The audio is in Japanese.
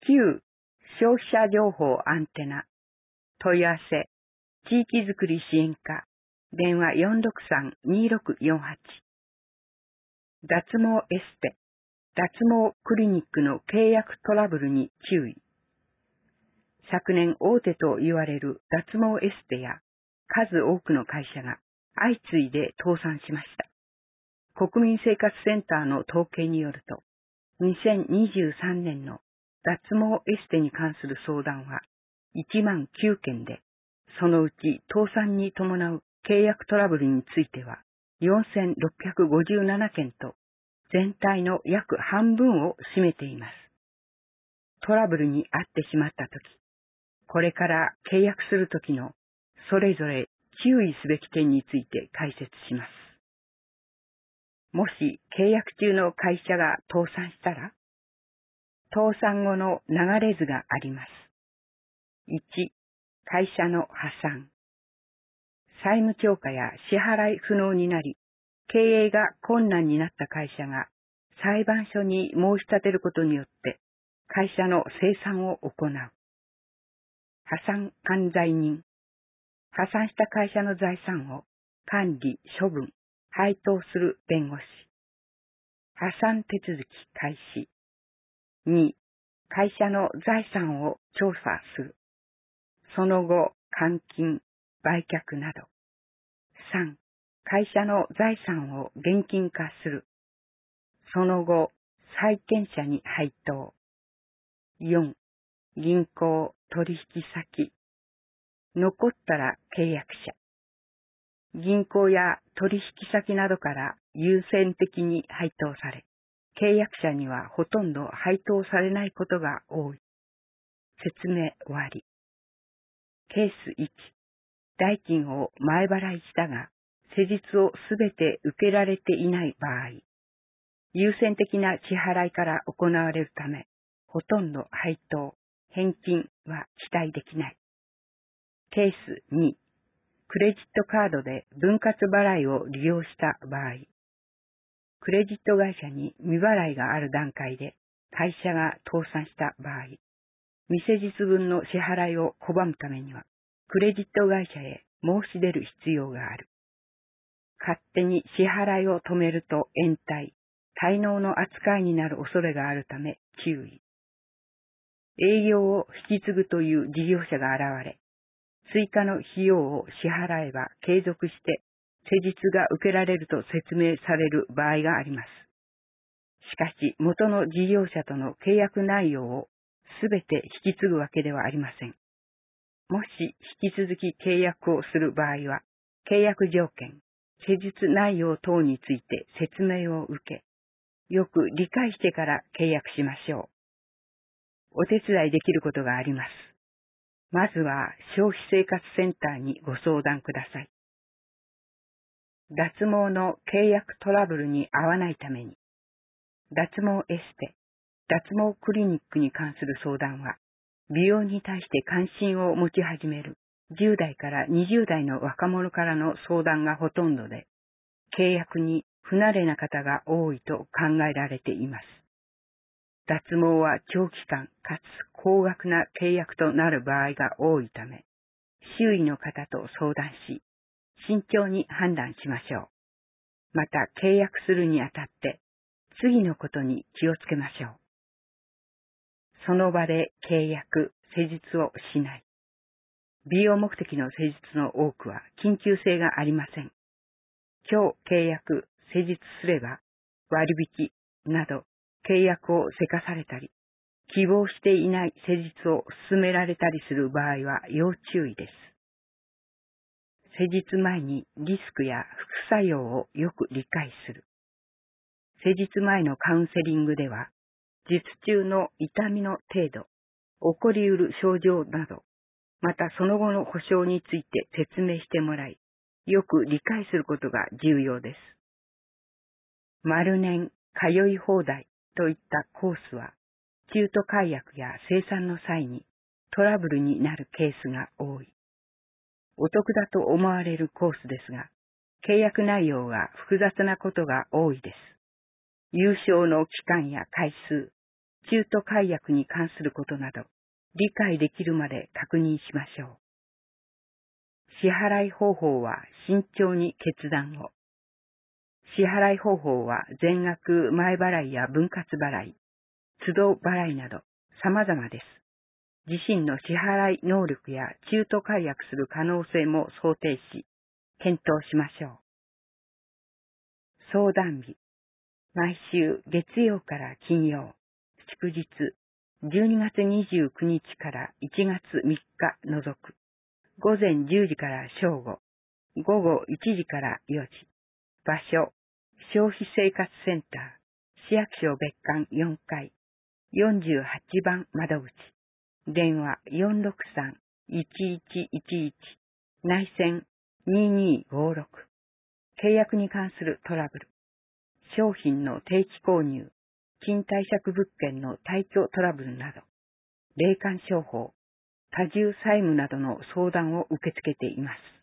旧消費者情報アンテナ、問い合わせ、地域づくり支援課、電話463-2648。脱毛エステ、脱毛クリニックの契約トラブルに注意。昨年大手と言われる脱毛エステや数多くの会社が相次いで倒産しました。国民生活センターの統計によると、2023年の脱毛エステに関する相談は1万9件で、そのうち倒産に伴う契約トラブルについては4657件と、全体の約半分を占めています。トラブルに遭ってしまったとき、これから契約するときのそれぞれ注意すべき点について解説します。もし契約中の会社が倒産したら、倒産後の流れ図があります。1、会社の破産。債務超過や支払い不能になり、経営が困難になった会社が裁判所に申し立てることによって会社の清算を行う。破産管財人。破産した会社の財産を管理、処分、配当する弁護士。破産手続き開始。2、会社の財産を調査する。その後、換金、売却など。3、会社の財産を現金化する。その後、債権者に配当。4、銀行、取引先。残ったら契約者。銀行や取引先などから優先的に配当され、契約者にはほとんど配当されないことが多い。説明終わり。ケース1、代金を前払いしたが、施術をすべて受けられていない場合、優先的な支払いから行われるため、ほとんど配当、返金は期待できない。ケース2、クレジットカードで分割払いを利用した場合、クレジット会社に未払いがある段階で会社が倒産した場合、未施術分の支払いを拒むためには、クレジット会社へ申し出る必要がある。勝手に支払いを止めると延滞、滞納の扱いになる恐れがあるため注意。営業を引き継ぐという事業者が現れ、追加の費用を支払えば継続して施術が受けられると説明される場合があります。しかし元の事業者との契約内容をすべて引き継ぐわけではありません。もし引き続き契約をする場合は、契約条件、施術内容等について説明を受け、よく理解してから契約しましょう。お手伝いできることがあります。まずは消費生活センターにご相談ください。脱毛の契約トラブルに遭わないために、脱毛エステ、脱毛クリニックに関する相談は、美容に対して関心を持ち始める10代から20代の若者からの相談がほとんどで、契約に不慣れな方が多いと考えられています。脱毛は長期間かつ高額な契約となる場合が多いため、周囲の方と相談し、慎重に判断しましょう。また契約するにあたって、次のことに気をつけましょう。その場で契約、施術をしない。美容目的の施術の多くは緊急性がありません。今日契約、施術すれば割引など契約をせかされたり、希望していない施術を勧められたりする場合は要注意です。施術前にリスクや副作用をよく理解する。施術前のカウンセリングでは、術中の痛みの程度、起こりうる症状など、またその後の保障について説明してもらい、よく理解することが重要です。丸年通い放題といったコースは、中途解約や清算の際にトラブルになるケースが多い。お得だと思われるコースですが、契約内容が複雑なことが多いです。優勝の期間や回数、 中途解約に関することなど、理解できるまで確認しましょう。支払い方法は慎重に決断を。支払い方法は全額前払いや分割払い、都度払いなど様々です。自身の支払い能力や中途解約する可能性も想定し、検討しましょう。相談日。毎週月曜から金曜、祝日、12月29日から1月3日除く。午前10時から正午、午後1時から4時。場所、消費生活センター、市役所別館4階、48番窓口。電話463-1111、内線2256。契約に関するトラブル。商品の定期購入、賃貸借物件の退去トラブルなど、霊感商法、多重債務などの相談を受け付けています。